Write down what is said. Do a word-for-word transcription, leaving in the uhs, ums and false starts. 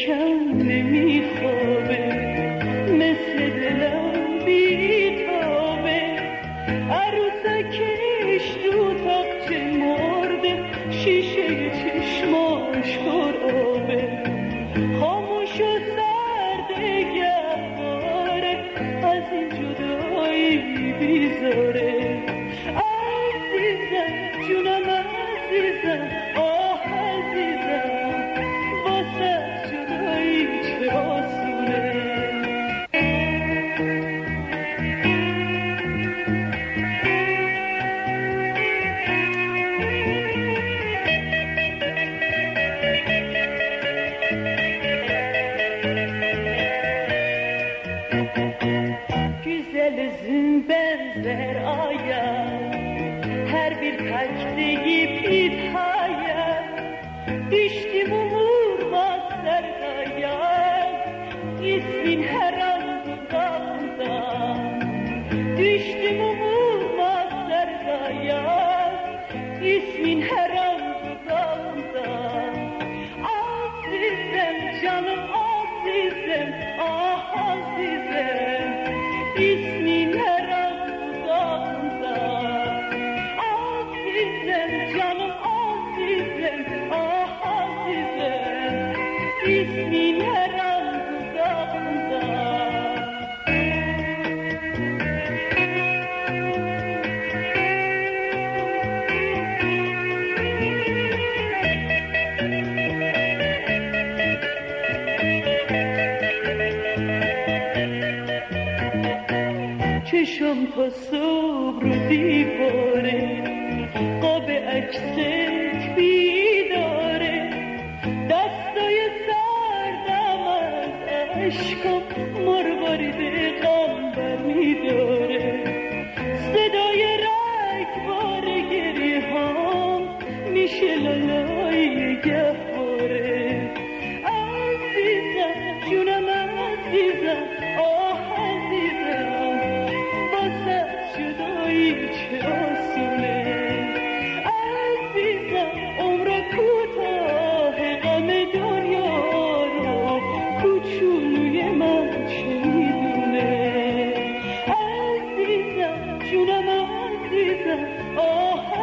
چشم نمیخوابه، مثل دلم بیتابه، عروسکش رو تاقچه مرده، شیشه چشماش پر آبه، خاموش و سرده گهواره، از این جدایی بیزاره. عزیزم جونم عزیزم، آه عزیزم، واسه جدایی چه آسونه. Güzel zümbenzer aya, her bir taktigi pitaya, düştüm umurmaz serdaya, ismin her an dudağımda. Düştüm umurmaz serdaya, ismin her an dudağımda. Azizem canım azizem, ah azizem, İsmin her an dudağımda. Azizem canım azizem, ah azizem, İsmin her an dudağımda. چشم تا صبح رو دیواره، قاب عکست بیداره، دستای سردم از عشقم مروارید غم برمیداره، صدای رگبار گریه هم میشه لالای گهواره. عزیزم جونم عزیزم، آه عزیزم، واسه جدایی چه آسونه. عزیزم عمر کوتاه، غم دنیا رو کوچولوی من چه میدونه. عزیزم جونم عزیزم، آه